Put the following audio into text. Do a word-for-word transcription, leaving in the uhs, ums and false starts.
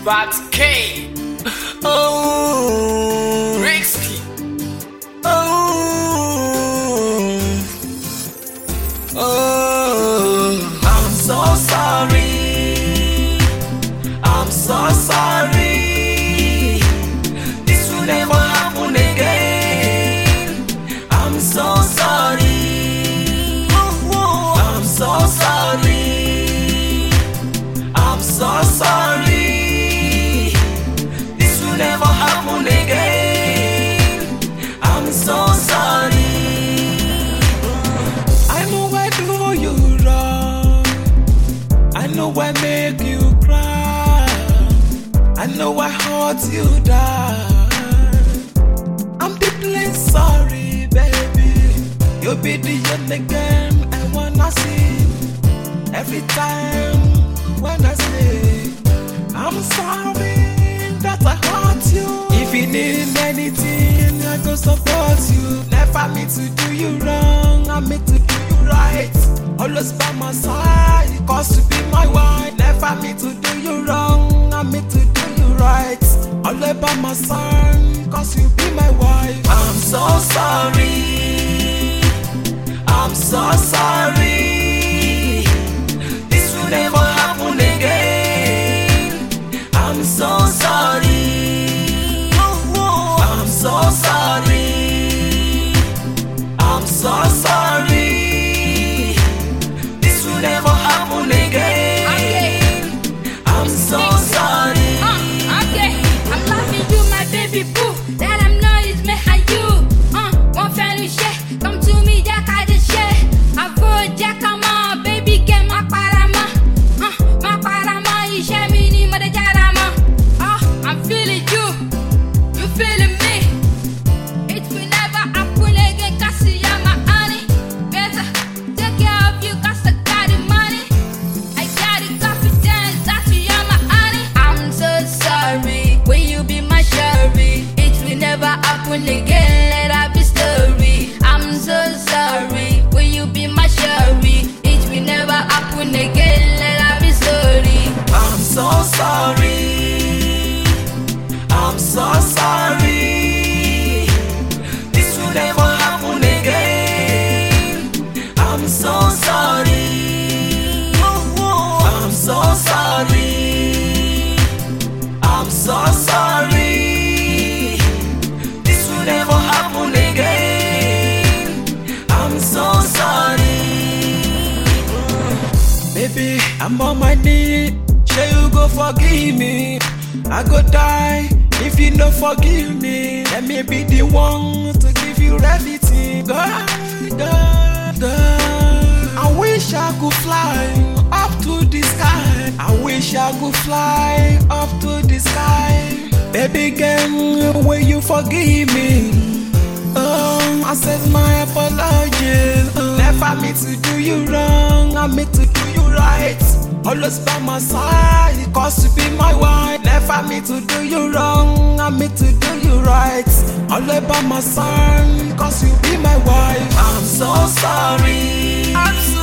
But K. Oh, Risky. oh, oh. I'm so sorry. I'm so sorry. This will never happen again. I'm so sorry. I'm so sorry. I'm so sorry. This will never happen again. I'm so sorry. I know I do you wrong. I know I make you cry. I know I hurt you down. I'm deeply sorry, baby. You'll be the young again I wanna see. Every time when I say I'm sorry that I hurt you. If you need anything, I go support you. Never meant to do you wrong, I meant to do you right. Always by my side, cause to be my wife. Never meant to do you wrong, I meant to do you right. Always by my side, cause you be my wife. I'm so sorry. I'm so sorry. This will never happen again. I'm so sorry. I'm so sorry. I'm so sorry. This will never happen again. I'm so sorry. Uh, okay, I'm loving you, my baby boo. That I'm know it's me and you. Uh, one family share. Come to me, Jack, I just share. I vote Jack, come on, baby, get my parama. Uh, my parama, you share me, ni mother jarama. Uh, I'm feeling you, you feeling me. It will never happen again, cause you're my honey. Better take care of you, cause I got the money. I got the confidence that you're my honey. I'm so sorry, will you be my sherry? It will never happen again, let her be story. I'm so sorry, will you be my sherry? It will never happen again, let her be story. I'm so sorry. I'm so sorry. This will never happen again. I'm so sorry. I'm so sorry. I'm so sorry. This will never happen again. I'm so sorry. Baby, I'm on my knee. Say you go forgive me. I go die if you don't forgive me. Let me be the one to give you everything. Girl, girl, girl. I wish I could fly up to the sky. I wish I could fly up to the sky. Baby girl, will you forgive me? Oh, I said my apologies. Oh, never meant to do you wrong, I meant to do you right. Always by my side, cause to be my wife. Never meant to do you wrong, I meant to do you right. Always by my side, cause you be my wife. I'm so sorry. I'm so